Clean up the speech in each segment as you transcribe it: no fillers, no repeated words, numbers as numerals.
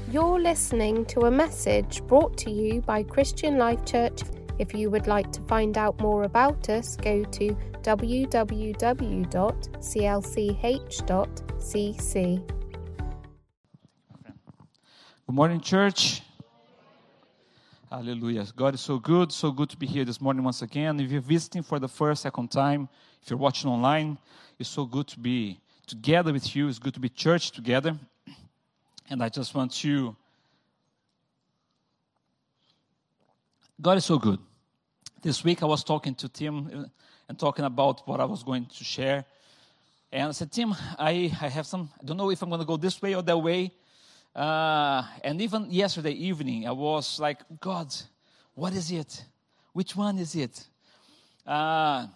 You're listening to a message brought to you by Christian Life Church. If you would like to find out more about us, go to www.clch.cc. Good morning, church. Hallelujah. God is so good to be here this morning once again. If you're visiting for the first, second time, if you're watching online, it's so good to be together with you. It's good to be church together. And I just want to... God is so good. This week I was talking to Tim and talking about what I was going to share. And I said, Tim, I have some... I don't know if I'm going to go this way or that way. And even yesterday evening, I was like, God, what is it? Which one is it? And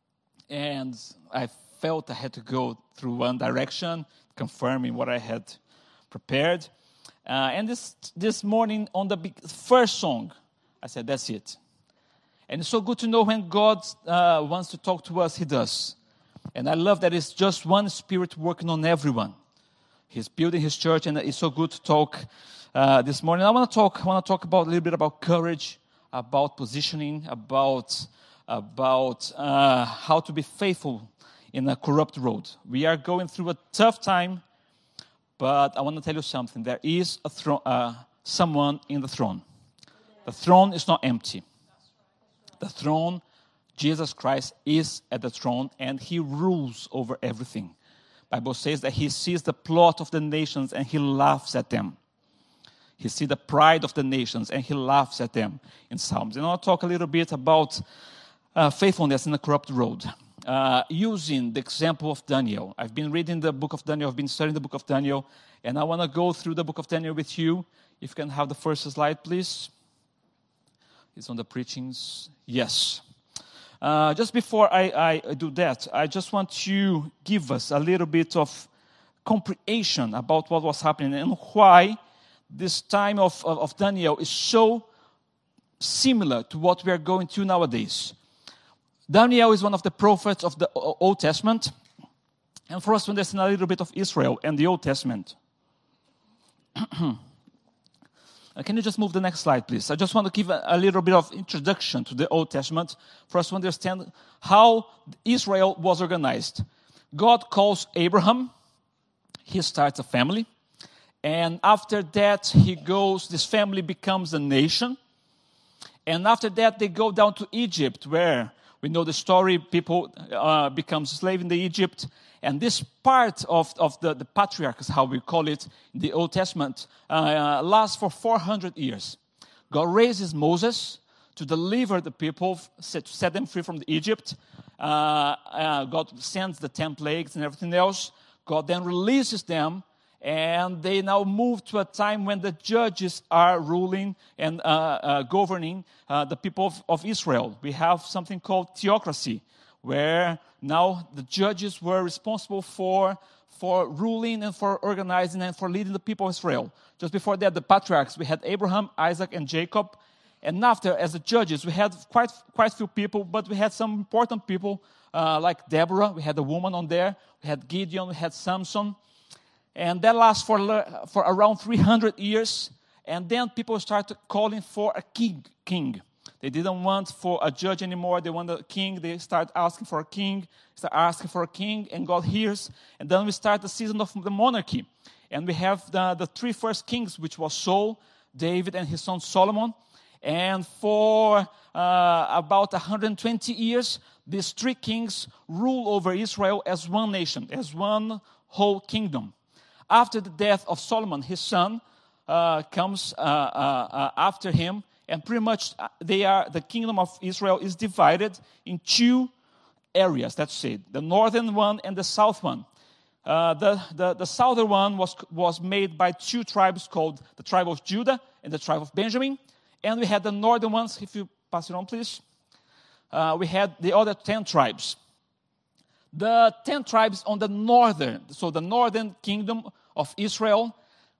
I felt I had to go through one direction, confirming what I had prepared. And this morning on the first song, I said, that's it. And it's so good to know when God wants to talk to us, He does. And I love that it's just one Spirit working on everyone. He's building His church, and it's so good to talk this morning. I want to talk about a little bit about courage, about positioning, about how to be faithful in a corrupt road. We are going through a tough time, but I want to tell you something. There is someone in the throne. The throne is not empty. The throne, Jesus Christ, is at the throne, and He rules over everything. The Bible says that He sees the plot of the nations and He laughs at them. He sees the pride of the nations and He laughs at them in Psalms. And I'll talk a little bit about faithfulness in a corrupt road, using the example of Daniel. I've been reading the book of Daniel. I've been studying the book of Daniel. And I want to go through the book of Daniel with you. If you can have the first slide, please. It's on the preachings. Yes. Just before I do that, I just want to give us a little bit of comprehension about what was happening and why this time of Daniel is so similar to what we are going through nowadays. Daniel is one of the prophets of the Old Testament. And for us to understand a little bit of Israel and the Old Testament. Can you just move the next slide, please? I just want to give a little bit of introduction to the Old Testament for us to understand how Israel was organized. God calls Abraham. He starts a family. And after that, this family becomes a nation. And after that, they go down to Egypt, where we know the story, people become slaves in Egypt. And this part of the patriarchs, how we call it in the Old Testament, lasts for 400 years. God raises Moses to deliver the people, to set them free from Egypt. God sends the 10 plagues and everything else. God then releases them, and they now move to a time when the judges are ruling and governing the people of Israel. We have something called theocracy, where now the judges were responsible for ruling and for organizing and for leading the people of Israel. Just before that, the patriarchs, we had Abraham, Isaac, and Jacob. And after, as the judges, we had quite few people, but we had some important people like Deborah. We had a woman on there. We had Gideon. We had Samson. And that lasts for around 300 years. And then people started calling for a king. They didn't want for a judge anymore. They wanted a king. They start asking for a king. And God hears. And then we start the season of the monarchy. And we have the three first kings, which was Saul, David, and his son Solomon. And for about 120 years, these three kings rule over Israel as one nation, as one whole kingdom. After the death of Solomon, his son comes after him. And pretty much the kingdom of Israel is divided in two areas, let's say, the northern one and the south one. The southern one was made by two tribes called the tribe of Judah and the tribe of Benjamin. And we had the northern ones, if you pass it on, please. We had the other 10 tribes. The 10 tribes on the northern kingdom of Israel,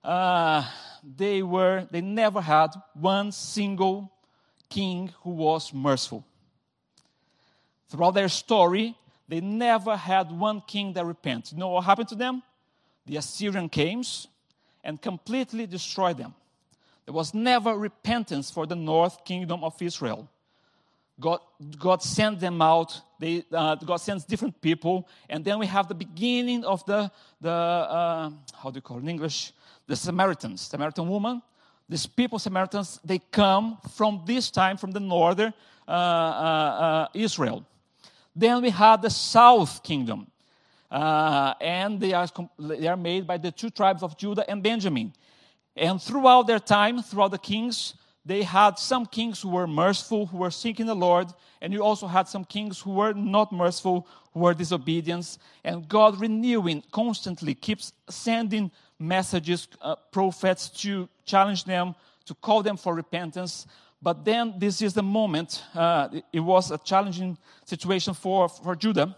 they never had one single king who was merciful. Throughout their story, they never had one king that repented. You know what happened to them? The Assyrian came, and completely destroy them. There was never repentance for the north kingdom of Israel. God sent them out. God sends different people, and then we have the beginning of the how do you call it in English? The Samaritan woman. These people, Samaritans, they come from this time from the northern Israel. Then we have the south kingdom, and they are made by the two tribes of Judah and Benjamin. And throughout their time, throughout the kings, they had some kings who were merciful, who were seeking the Lord, and you also had some kings who were not merciful, who were disobedient. And God renewing constantly keeps sending messages, prophets to challenge them, to call them for repentance. But then this is the moment, it was a challenging situation for Judah.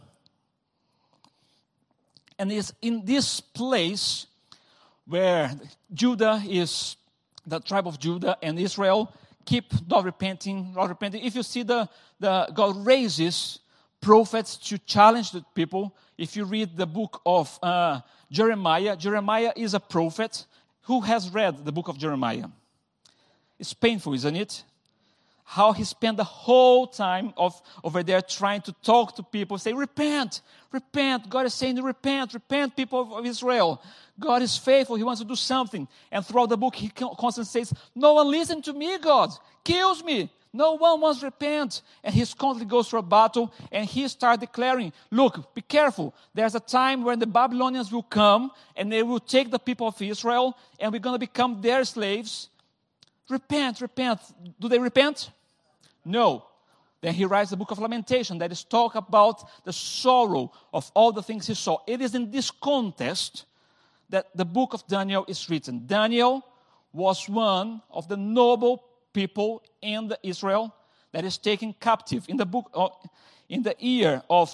And it's in this place where Judah is, the tribe of Judah and Israel keep not repenting. If you see God raises prophets to challenge the people. If you read the book of Jeremiah is a prophet. Who has read the book of Jeremiah? It's painful, isn't it? How he spent the whole time over there trying to talk to people, say, repent, repent. God is saying, repent, people of Israel. God is faithful. He wants to do something. And throughout the book, he constantly says, no one listens to me, God. Kills me. No one wants to repent. And he constantly goes for a battle, and he starts declaring, look, be careful. There's a time when the Babylonians will come, and they will take the people of Israel, and we're going to become their slaves. Repent. Do they repent? No. Then he writes the book of Lamentation that is talk about the sorrow of all the things he saw. It is in this context that the book of Daniel is written. Daniel was one of the noble people in Israel that is taken captive. In the year of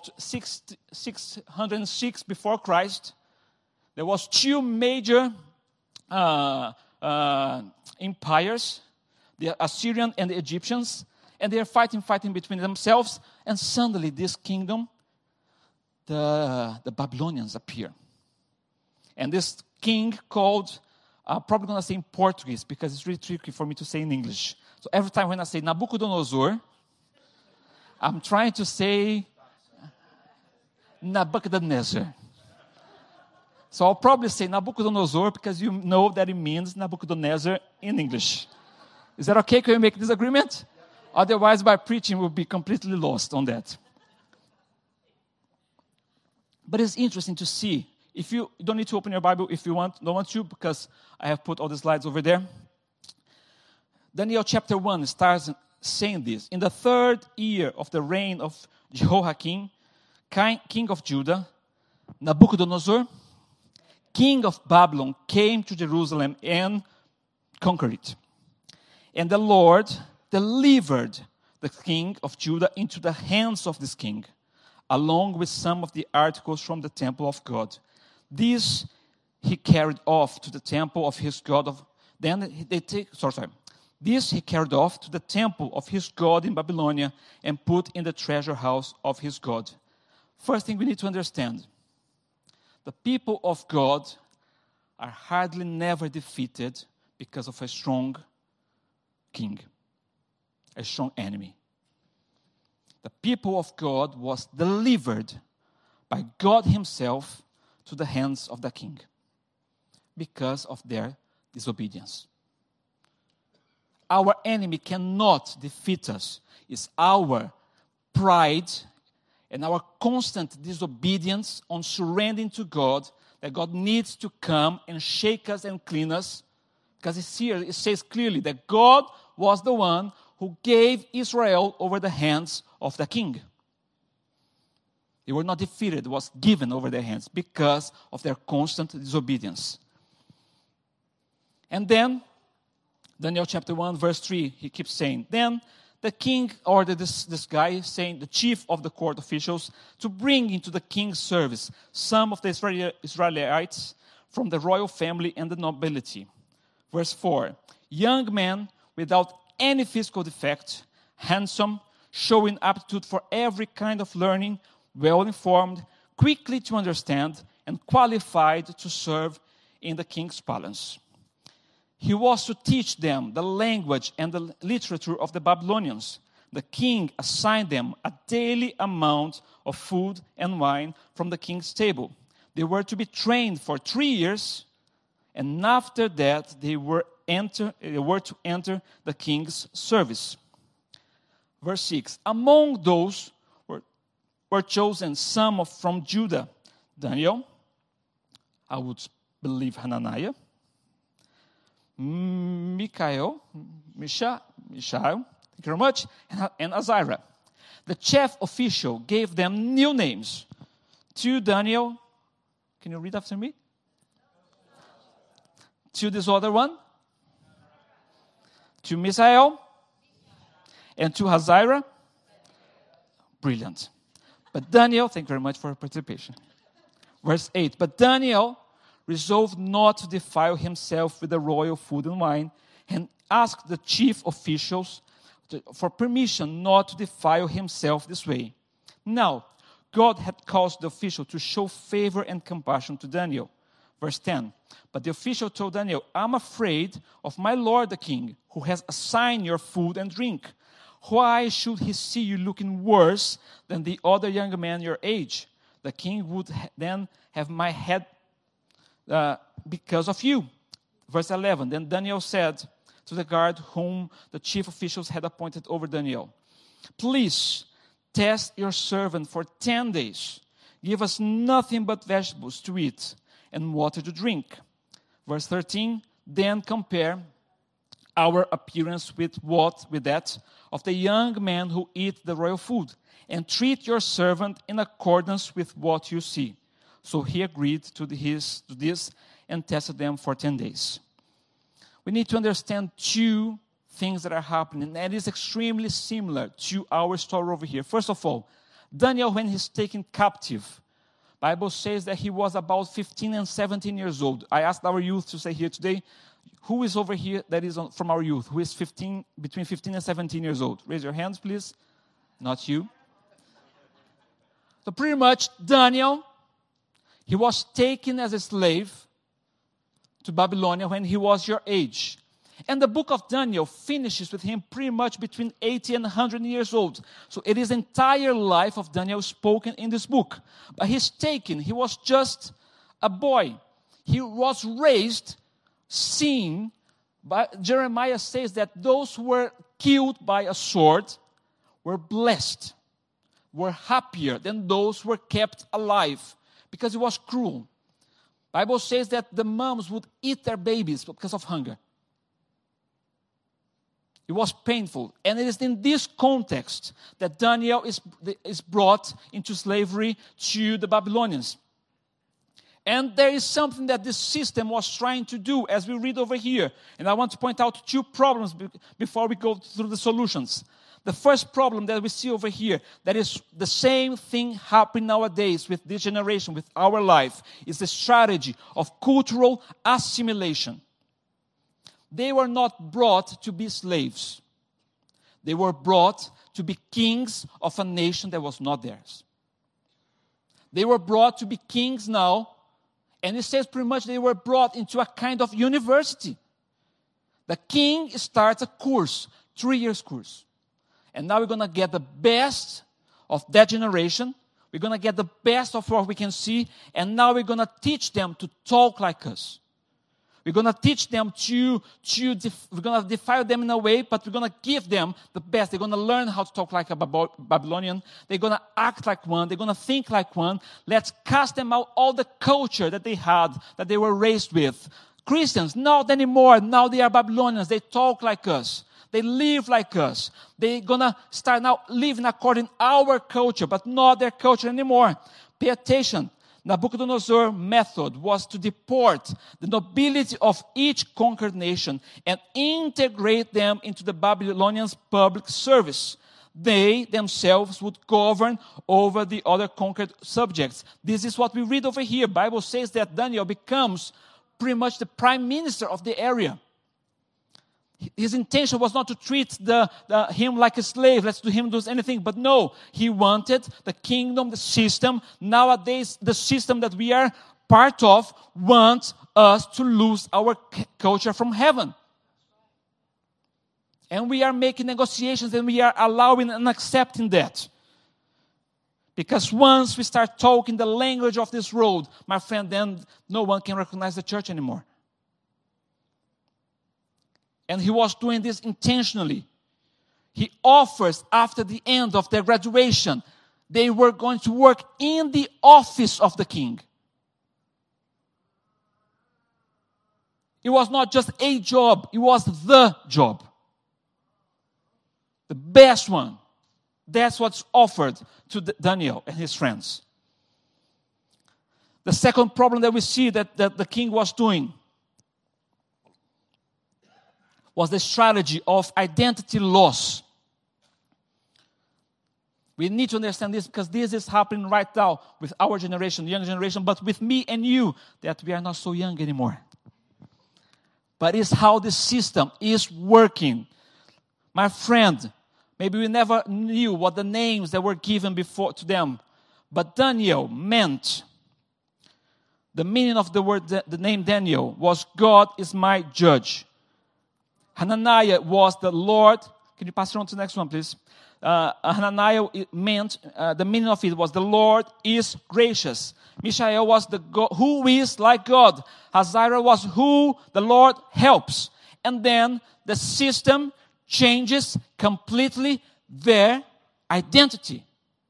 606 before Christ, there was two major empires, the Assyrian and the Egyptians, and they are fighting between themselves, and suddenly this kingdom, the Babylonians appear. And this king called, I'm probably going to say in Portuguese because it's really tricky for me to say in English. So every time when I say Nabucodonosor, I'm trying to say Nebuchadnezzar. So I'll probably say Nabucodonosor because you know that it means Nebuchadnezzar in English. Is that okay? Can we make this agreement? Otherwise, by preaching, we'll be completely lost on that. But it's interesting to see. If you don't need to open your Bible if you don't want to, because I have put all the slides over there. Daniel chapter 1 starts saying this. In the 3rd year of the reign of Jehoiakim, king of Judah, Nabucodonosor, king of Babylon, came to Jerusalem and conquered it. And the Lord delivered the king of Judah into the hands of this king, along with some of the articles from the temple of God. These he carried off to the temple of his God. This he carried off to the temple of his God in Babylonia and put in the treasure house of his God. First thing we need to understand, the people of God are hardly never defeated because of a strong king, a strong enemy. The people of God was delivered by God himself to the hands of the king because of their disobedience. Our enemy cannot defeat us. It's our pride and our constant disobedience on surrendering to God that God needs to come and shake us and clean us. Because it's here, it says clearly that God was the one who gave Israel over the hands of the king. They were not defeated, it was given over their hands because of their constant disobedience. And then, Daniel chapter 1, verse 3, he keeps saying, then the king ordered this guy, saying, the chief of the court officials, to bring into the king's service some of the Israelites from the royal family and the nobility. Verse 4, young men without any physical defect, handsome, showing aptitude for every kind of learning, well-informed, quickly to understand, and qualified to serve in the king's palace. He was to teach them the language and the literature of the Babylonians. The king assigned them a daily amount of food and wine from the king's table. They were to be trained for 3 years, and after that they were to enter the king's service. Verse 6, among those were chosen some from Judah, Daniel, I would believe Hananiah, Mishael, thank you very much, and Azariah. The chief official gave them new names. To Daniel, can you read after me? To this other one, to Mishael, and to Azariah. Brilliant. But Daniel, thank you very much for your participation. Verse 8, but Daniel resolved not to defile himself with the royal food and wine, and asked the chief officials for permission not to defile himself this way. Now, God had caused the official to show favor and compassion to Daniel. Verse 10, but the official told Daniel, I'm afraid of my lord the king, who has assigned your food and drink. Why should he see you looking worse than the other young men your age? The king would then have my head because of you. Verse 11, then Daniel said to the guard whom the chief officials had appointed over Daniel, please test your servant for 10 days. Give us nothing but vegetables to eat and water to drink. Verse 13, then compare our appearance with that of the young men who eat the royal food, and treat your servant in accordance with what you see. So he agreed to this and tested them for 10 days. We need to understand two things that are happening, and it is extremely similar to our story over here. First of all, Daniel, when he's taken captive, Bible says that he was about 15 and 17 years old. I asked our youth to say here today, who is over here that is from our youth, who is between 15 and 17 years old? Raise your hands, please. Not you. So pretty much, Daniel, he was taken as a slave to Babylonia when he was your age. And the book of Daniel finishes with him pretty much between 80 and 100 years old. So it is the entire life of Daniel spoken in this book. But he's taken, he was just a boy. He was raised, seen, but Jeremiah says that those who were killed by a sword were blessed, were happier than those who were kept alive, because it was cruel. Bible says that the moms would eat their babies because of hunger. It was painful. And it is in this context that Daniel is brought into slavery to the Babylonians. And there is something that this system was trying to do, as we read over here. And I want to point out two problems before we go through the solutions. The first problem that we see over here, that is the same thing happening nowadays with this generation, with our life, is the strategy of cultural assimilation. They were not brought to be slaves. They were brought to be kings of a nation that was not theirs. They were brought to be kings now, and it says pretty much they were brought into a kind of university. The king starts a course, 3 years course. And now we're going to get the best of that generation. We're going to get the best of what we can see. And now we're going to teach them to talk like us. We're going to teach them we're going to defile them in a way, but we're going to give them the best. They're going to learn how to talk like a Babylonian. They're going to act like one. They're going to think like one. Let's cast them out all the culture that they had, that they were raised with. Christians, not anymore. Now they are Babylonians. They talk like us. They live like us. They're going to start now living according to our culture, but not their culture anymore. Pay attention. Nabucodonosor method was to deport the nobility of each conquered nation and integrate them into the Babylonians' public service. They themselves would govern over the other conquered subjects. This is what we read over here. Bible says that Daniel becomes pretty much the prime minister of the area. His intention was not to treat him like a slave. Let's do him do anything. But no, he wanted the kingdom, the system. Nowadays, the system that we are part of wants us to lose our culture from heaven. And we are making negotiations, and we are allowing and accepting that. Because once we start talking the language of this road, my friend, then no one can recognize the church anymore. And he was doing this intentionally. He offers, after the end of their graduation, they were going to work in the office of the king. It was not just a job, it was the job. The best one. That's what's offered to Daniel and his friends. The second problem that we see that the king was doing was the strategy of identity loss. We need to understand this because this is happening right now with our generation, young generation, but with me and you, that we are not so young anymore. But it's how the system is working. My friend, maybe we never knew what the names that were given before to them. But Daniel meant, the meaning of the word, the name Daniel was God is my judge. Hananiah was the Lord. Can you pass it on to the next one, please? Hananiah meant, the meaning of it was the Lord is gracious. Mishael was the God who is like God. Azariah was who the Lord helps. And then the system changes completely their identity.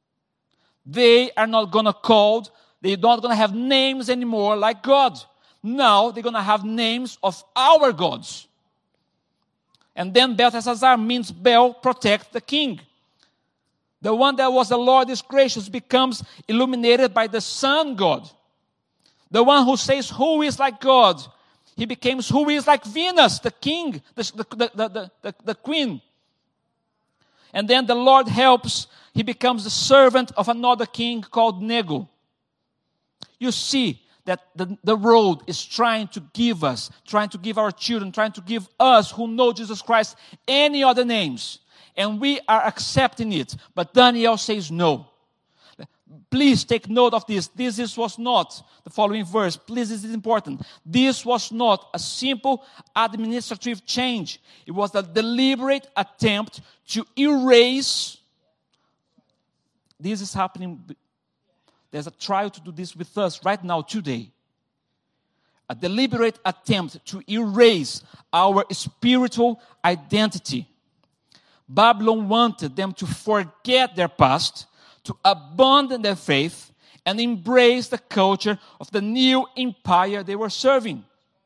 They are not going to they're not going to have names anymore like God. Now they're going to have names of our gods. And then Belteshazzar means Bel, protect the king. The one that was the Lord is gracious becomes illuminated by the sun God. The one who says who is like God, he becomes who is like Venus, the king, the queen. And then the Lord helps, he becomes the servant of another king called Nego. You see that the road is trying to give our children, trying to give us who know Jesus Christ any other names. And we are accepting it. But Daniel says no. Please take note of this. This was not, the following verse, please, this is important. This was not a simple administrative change. It was a deliberate attempt to erase. This is happening. There's a trial to do this with us right now, today. A deliberate attempt to erase our spiritual identity. Babylon wanted them to forget their past, to abandon their faith, and embrace the culture of the new empire they were serving.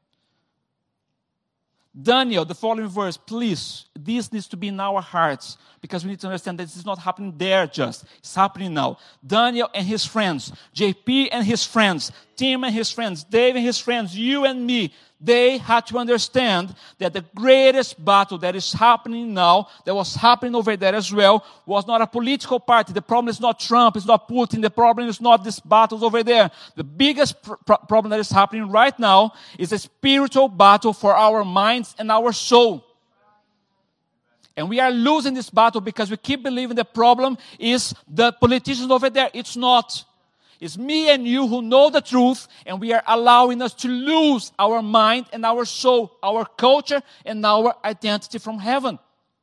Daniel, the following verse, please, this needs to be in our hearts, because we need to understand that this is not happening there just. It's happening now. Daniel and his friends, JP and his friends, Tim and his friends, Dave and his friends, you and me, they had to understand that the greatest battle that is happening now, that was happening over there as well, was not a political party. The problem is not Trump, it's not Putin. The problem is not these battles over there. The biggest problem that is happening right now is a spiritual battle for our minds and our soul. And we are losing this battle because we keep believing the problem is the politicians over there. It's not. It's me and you who know the truth, and we are allowing us to lose our mind and our soul, our culture and our identity from heaven.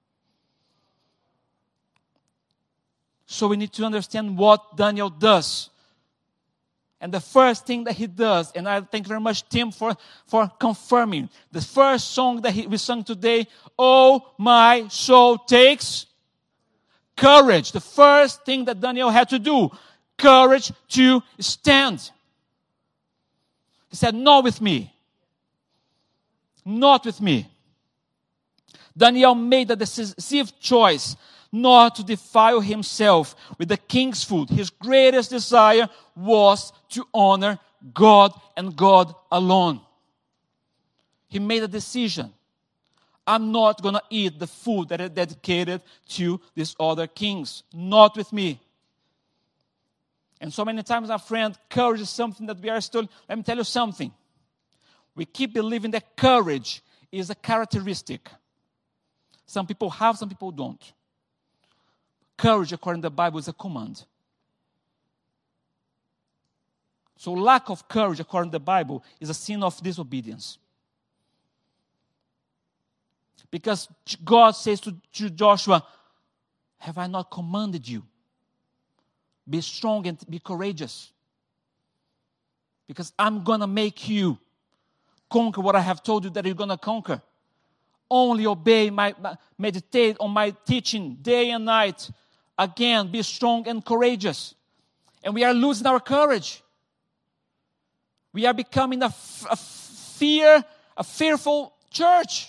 So we need to understand what Daniel does. And the first thing that he does, and I thank very much Tim for confirming, the first song that we sung today, Oh My Soul Takes Courage. The first thing that Daniel had to do, courage to stand. He said, not with me. Not with me. Daniel made a decisive choice not to defile himself with the king's food. His greatest desire was to honor God and God alone. He made a decision. I'm not going to eat the food that is dedicated to these other kings. Not with me. And so many times, our friend, courage is something that we are still, let me tell you something. We keep believing that courage is a characteristic. Some people have, some people don't. Courage, according to the Bible, is a command. So lack of courage, according to the Bible, is a sin of disobedience. Because God says to Joshua, have I not commanded you? Be strong and be courageous. Because I'm going to make you conquer what I have told you that you're going to conquer. Only obey meditate on my teaching day and night. Again, be strong and courageous. And we are losing our courage. We are becoming a fearful church.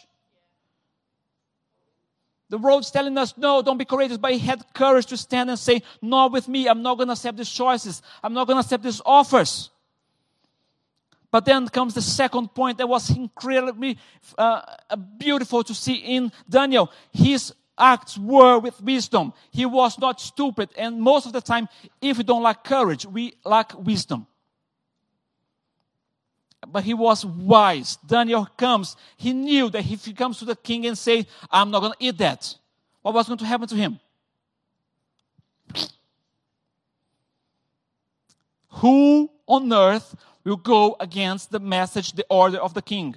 The world's telling us, no, don't be courageous. But he had courage to stand and say, not with me. I'm not going to accept these choices. I'm not going to accept these offers. But then comes the second point that was incredibly beautiful to see in Daniel. His acts were with wisdom. He was not stupid. And most of the time, if we don't lack courage, we lack wisdom. But he was wise. Daniel comes. He knew that if he comes to the king and say, I'm not going to eat that, what was going to happen to him? Who on earth will go against the message, the order of the king?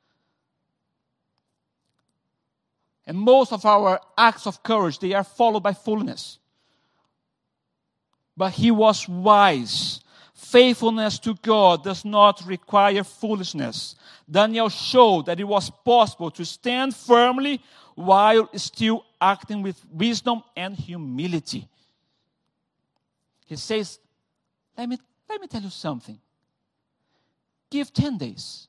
And most of our acts of courage, they are followed by foolishness. But he was wise. Faithfulness to God does not require foolishness. Daniel showed that it was possible to stand firmly while still acting with wisdom and humility. He says, let me tell you something. Give 10 days.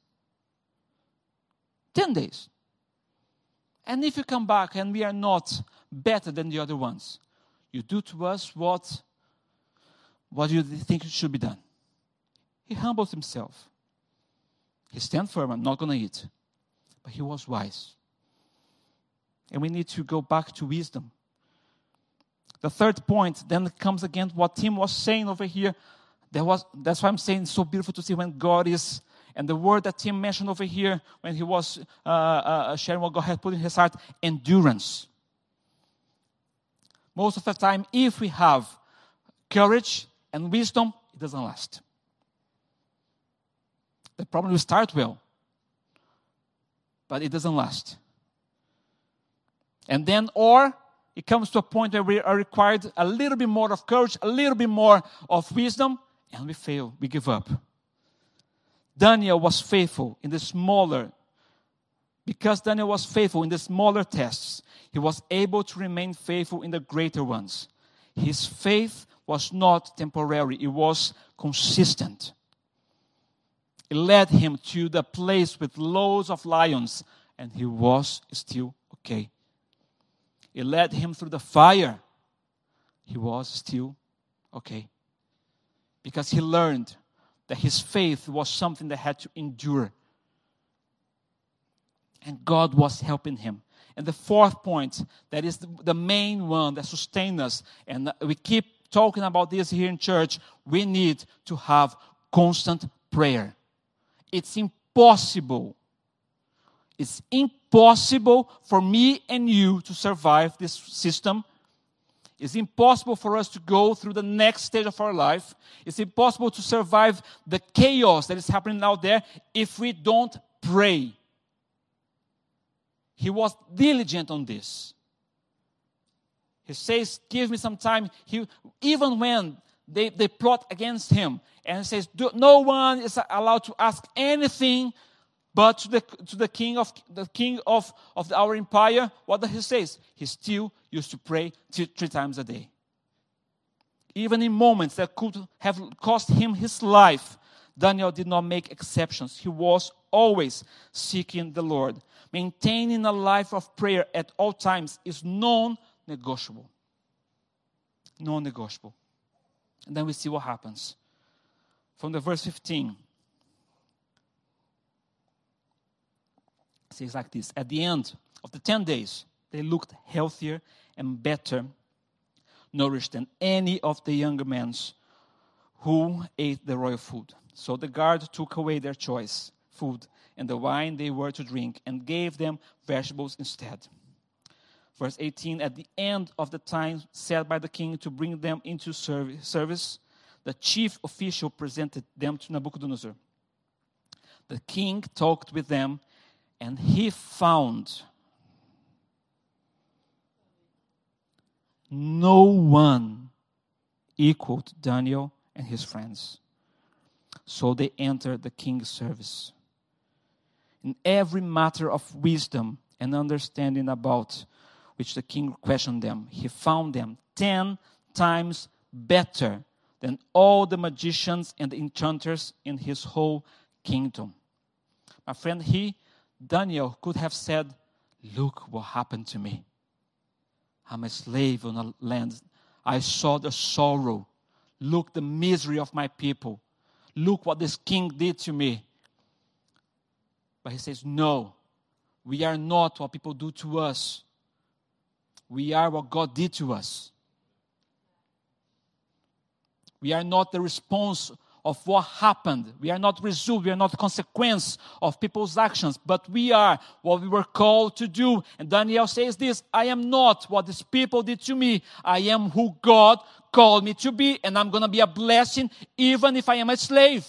10 days. And if you come back and we are not better than the other ones, you do to us what you think should be done. He humbles himself. He stands firm, I'm not going to eat. But he was wise. And we need to go back to wisdom. The third point then comes again what Tim was saying over here. That's why I'm saying it's so beautiful to see when God is, and the word that Tim mentioned over here when he was sharing what God had put in his heart, endurance. Most of the time, if we have courage and wisdom, it doesn't last. The problem will start well, but it doesn't last. And then, or it comes to a point where we are required a little bit more of courage, a little bit more of wisdom, and we fail, we give up. Daniel was faithful in the smaller, because Daniel was faithful in the smaller tests, he was able to remain faithful in the greater ones. His faith was not temporary, it was consistent. It led him to the place with loads of lions, and he was still okay. It led him through the fire. He was still okay. Because he learned that his faith was something that had to endure. And God was helping him. And the fourth point, that is the main one that sustains us, and we keep talking about this here in church, we need to have constant prayer. It's impossible. It's impossible for me and you to survive this system. It's impossible for us to go through the next stage of our life. It's impossible to survive the chaos that is happening out there if we don't pray. He was diligent on this. He says, give me some time. Even when they plot against him, and he says, no one is allowed to ask anything but to the king of our empire. What does he say? He still used to pray 3 times a day. Even in moments that could have cost him his life, Daniel did not make exceptions. He was always seeking the Lord. Maintaining a life of prayer at all times is non-negotiable. Non-negotiable. And then we see what happens. From the verse 15. It says like this. At the end of the 10 days, they looked healthier and better nourished than any of the younger men who ate the royal food. So the guard took away their choice food and the wine they were to drink and gave them vegetables instead. Verse 18, at the end of the time set by the king to bring them into service, the chief official presented them to Nebuchadnezzar. The king talked with them, and he found no one equal to Daniel and his friends. So they entered the king's service. In every matter of wisdom and understanding about which the king questioned them, he found them 10 times better than all the magicians and enchanters in his whole kingdom. My friend, Daniel, could have said, look what happened to me. I'm a slave on a land. I saw the sorrow. Look the misery of my people. Look what this king did to me. But he says, no, we are not what people do to us. We are what God did to us. We are not the response of what happened. We are not result. We are not consequence of people's actions. But we are what we were called to do. And Daniel says this, I am not what these people did to me. I am who God called me to be. And I'm going to be a blessing even if I am a slave.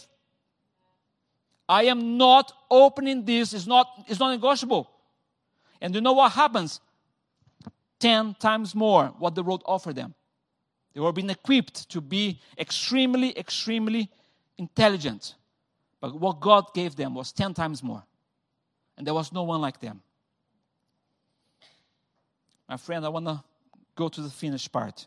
I am not opening this. It's not negotiable. And you know what happens? 10 times more what the world offered them. They were being equipped to be extremely, extremely intelligent. But what God gave them was 10 times more. And there was no one like them. My friend, I want to go to the finished part.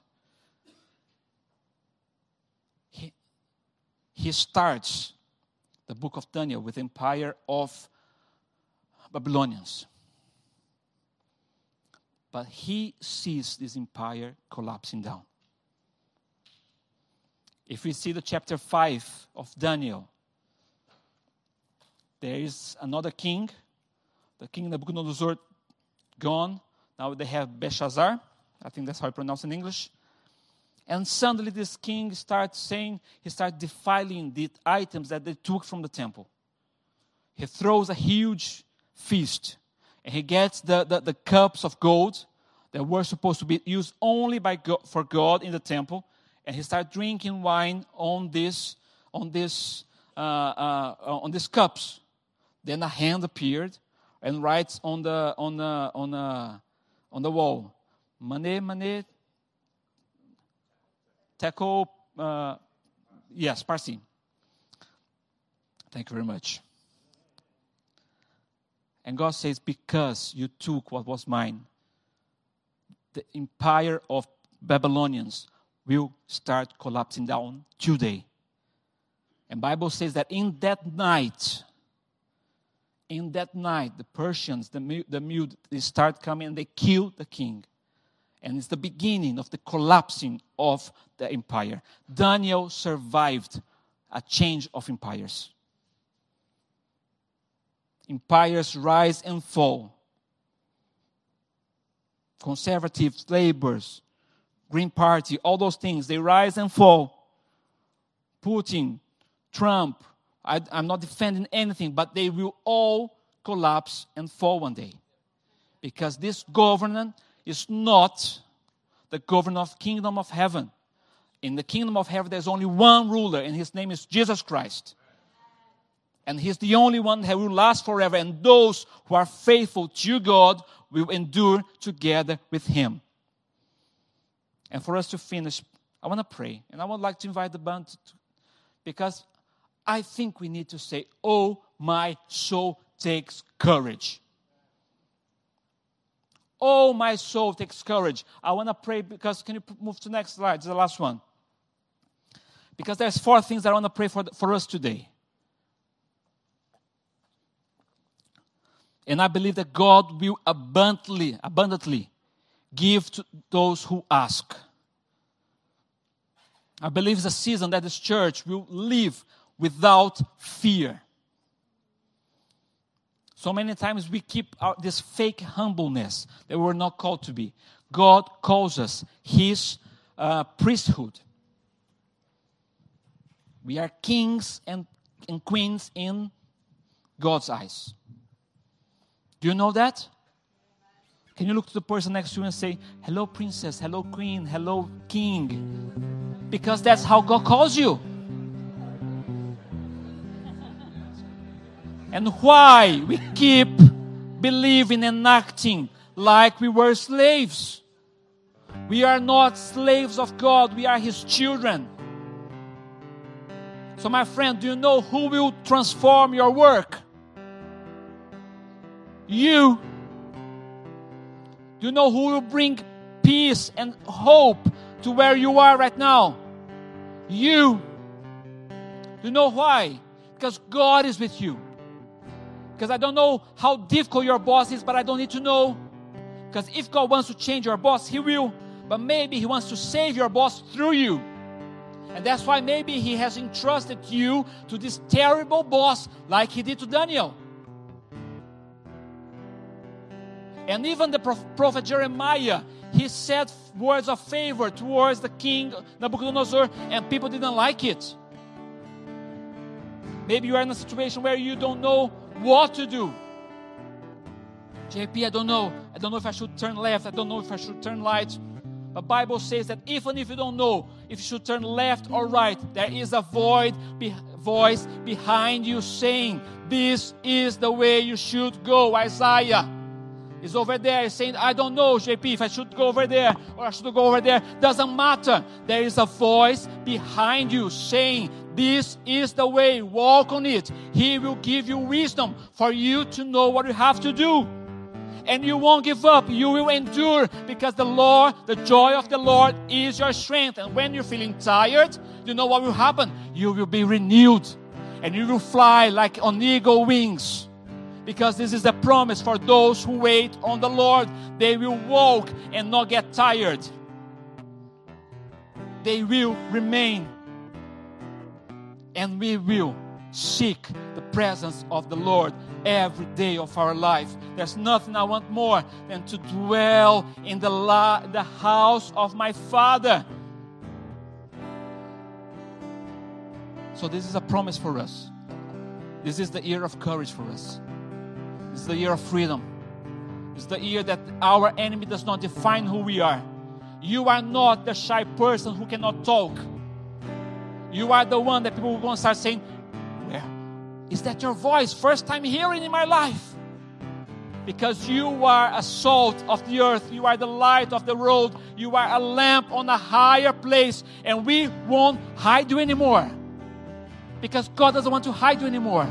He starts the book of Daniel with the empire of Babylonians. But he sees this empire collapsing down. If we see the chapter 5 of Daniel, there is another king, the king Nebuchadnezzar gone. Now they have Belshazzar. I think that's how I pronounce it in English. And suddenly this king starts defiling the items that they took from the temple. He throws a huge feast. And he gets the cups of gold that were supposed to be used only for God in the temple. And he started drinking wine on these cups. Then a hand appeared and writes on the wall, Mane, Tekel, yes, Parsi. Thank you very much. And God says, because you took what was mine, the empire of Babylonians will start collapsing down today. And Bible says that in that night, the Persians, the Medes, they start coming and they kill the king. And it's the beginning of the collapsing of the empire. Daniel survived a change of empires. Empires rise and fall. Conservatives, laborers, Green Party, all those things, they rise and fall. Putin, Trump, I'm not defending anything, but they will all collapse and fall one day. Because this government is not the government of the kingdom of heaven. In the kingdom of heaven, there's only one ruler, and his name is Jesus Christ. And he's the only one that will last forever. And those who are faithful to God will endure together with him. And for us to finish, I want to pray. And I would like to invite the band because I think we need to say, oh, my soul takes courage. Oh, my soul takes courage. I want to pray because, can you move to the next slide? It's the last one. Because there's 4 things that I want to pray for us today. And I believe that God will abundantly give to those who ask. I believe it's a season that this church will live without fear. So many times we keep this fake humbleness that we're not called to be. God calls us His priesthood. We are kings and queens in God's eyes. Do you know that? Can you look to the person next to you and say, hello, princess, hello, queen, hello, king. Because that's how God calls you. And why we keep believing and acting like we were slaves. We are not slaves of God. We are His children. So my friend, do you know who will transform your work? You. Do you know who will bring peace and hope to where you are right now? You. Do you know why? Because God is with you. Because I don't know how difficult your boss is, but I don't need to know. Because if God wants to change your boss, He will. But maybe He wants to save your boss through you. And that's why maybe He has entrusted you to this terrible boss like He did to Daniel. And even the prophet Jeremiah, he said words of favor towards the king Nebuchadnezzar, and people didn't like it. Maybe you are in a situation where you don't know what to do. JP, I don't know. I don't know if I should turn left. I don't know if I should turn right. The Bible says that even if you don't know if you should turn left or right, there is a voice behind you saying, this is the way you should go. Isaiah is over there saying, I don't know, JP, if I should go over there or I should go over there. Doesn't matter. There is a voice behind you saying, this is the way, walk on it. He will give you wisdom for you to know what you have to do. And you won't give up. You will endure because the Lord, the joy of the Lord is your strength. And when you're feeling tired, you know what will happen? You will be renewed and you will fly like on eagle wings. Because this is a promise for those who wait on the Lord. They will walk and not get tired. They will remain. And we will seek the presence of the Lord every day of our life. There's nothing I want more than to dwell in the house of my Father. So this is a promise for us. This is the year of courage for us. This is the year of freedom. This is the year that our enemy does not define who we are. You are not the shy person who cannot talk. You are the one that people are going to start saying, where is that your voice? First time hearing in my life. Because you are a salt of the earth. You are the light of the road. You are a lamp on a higher place. And we won't hide you anymore. Because God doesn't want to hide you anymore.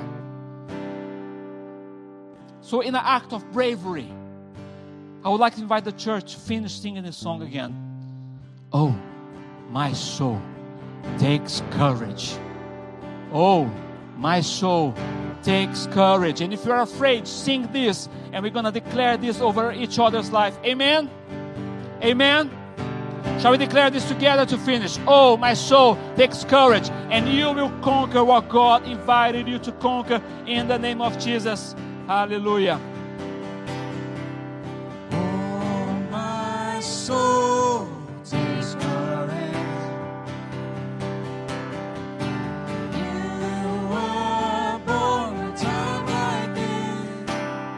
So in an act of bravery, I would like to invite the church to finish singing this song again. Oh, my soul takes courage. Oh, my soul takes courage. And if you're afraid, sing this. And we're going to declare this over each other's life. Amen? Amen? Shall we declare this together to finish? Oh, my soul takes courage. And you will conquer what God invited you to conquer in the name of Jesus. Hallelujah. Oh, my soul takes courage. You were born a time like this.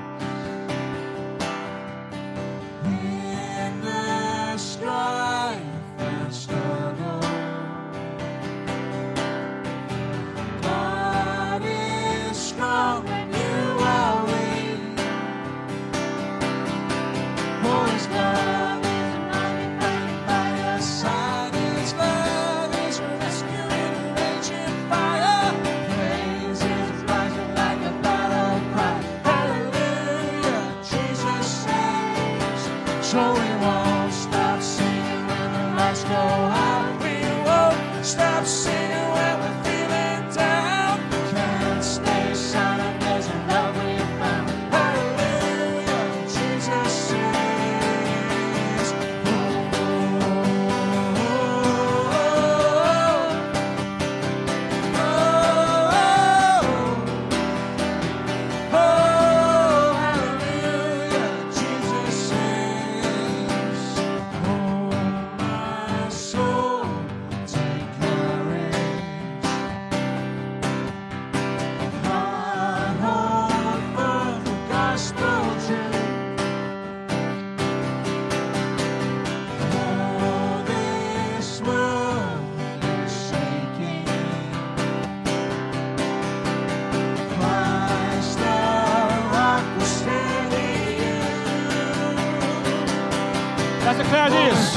In the strife and struggle, God is strong and you are weak. Oh, His love is unifying by your side. His love is rescuing a raging fire. Praise is rising like a battle cry. Hallelujah, Jesus saves. So we won't stop singing when the lights go out. We won't stop singing when we're feeling down. Can't stay silent, there's a love we found. Hallelujah, Jesus saves. Oh, hallelujah, Jesus saves. Oh, my soul, take courage. Let's declare this.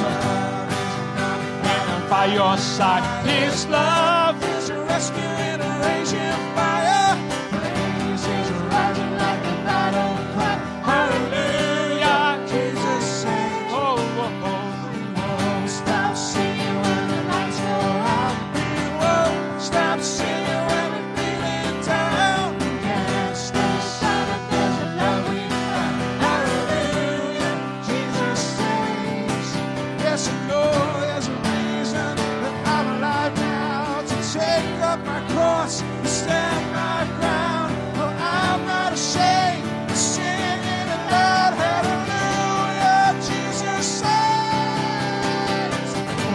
And by your side, His love is a rescue in a raging fire. Praises rising like a battle cry. Hallelujah, Jesus saves. Oh, oh, oh. Won't stop singing when the lights go out. We won't stop singing when we're feeling down. Can't stay silent, there's a love we found. Hallelujah, Jesus saves. Yes, I know there's a reason that I'm alive now, to take up my cross and stand my ground. No, I'm not ashamed to sing in the loud hallelujah, Jesus saves. Oh,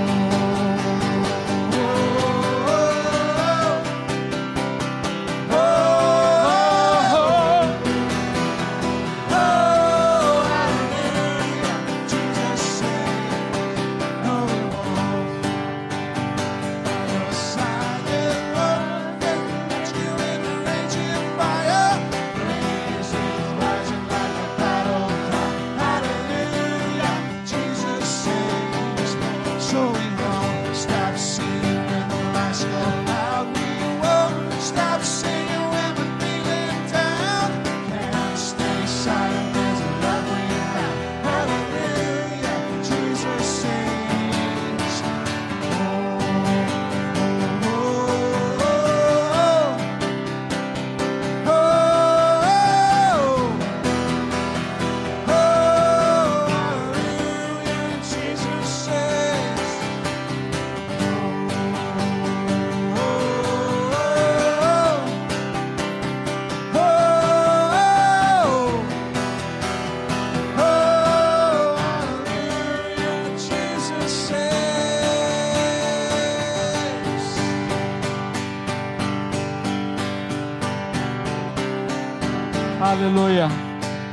oh, oh, oh, hallelujah, Jesus saves. No, we won't. By your side is love, rescue in the raging fire. Praises rising like a battle cry. Hallelujah, Jesus saves. So we won't stop singing when the lights go out. We won't stop singing when we're feeling down. Can't stay silent, there's a love we found. Hallelujah, Jesus saves. Oh, oh, oh, oh, hallelujah, Jesus saves. Hallelujah, Jesus saves. Hallelujah.